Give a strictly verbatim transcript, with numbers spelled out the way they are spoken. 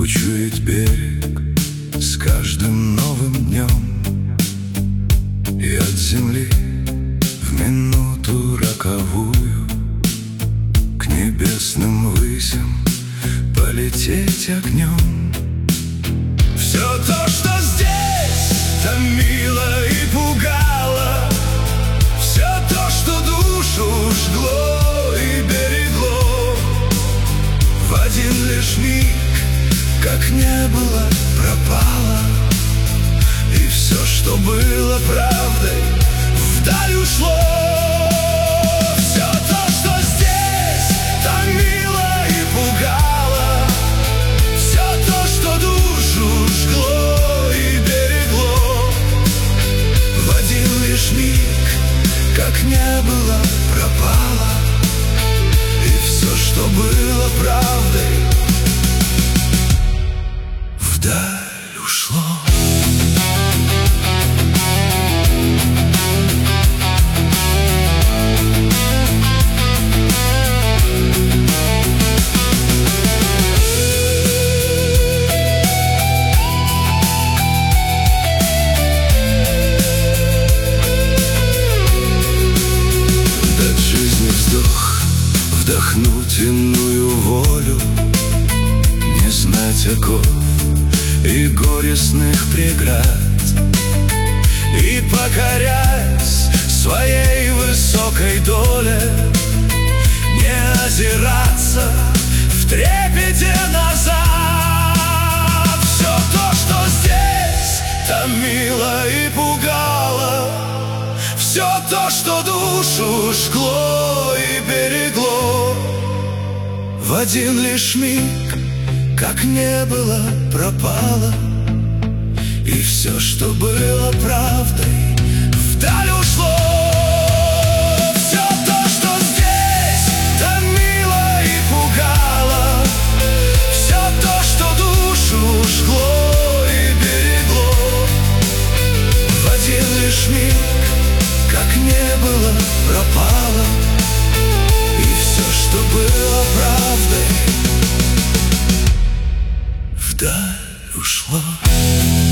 Учует берег с каждым новым днем, и от земли в минуту роковую к небесным высям полететь огнем. Все то, что здесь томило и пугало, все то, что душу жгло и берегло, в один лишь миг, как не было, пропало. И все, что было правдой, вдаль ушло. Все то, что здесь томило и пугало, все то, что душу жгло и берегло, в один лишь миг, как не было, пропало. И все, что было правдой, вдаль ушло. Дать жизни вздох, вдохнуть иную волю, не знать оков и горестных преград, и покорясь своей высокой доле, не озираться в трепете назад. Все то, что здесь томило и пугало, все то, что душу жгло и берегло, в один лишь миг, как не было, пропало. И все, что было правдой, вдаль ушло. Все то, что здесь томило и пугало, все то, что душу жгло и берегло, в один лишь миг, как не было, пропало. И все, что было правдой, вдаль ушло.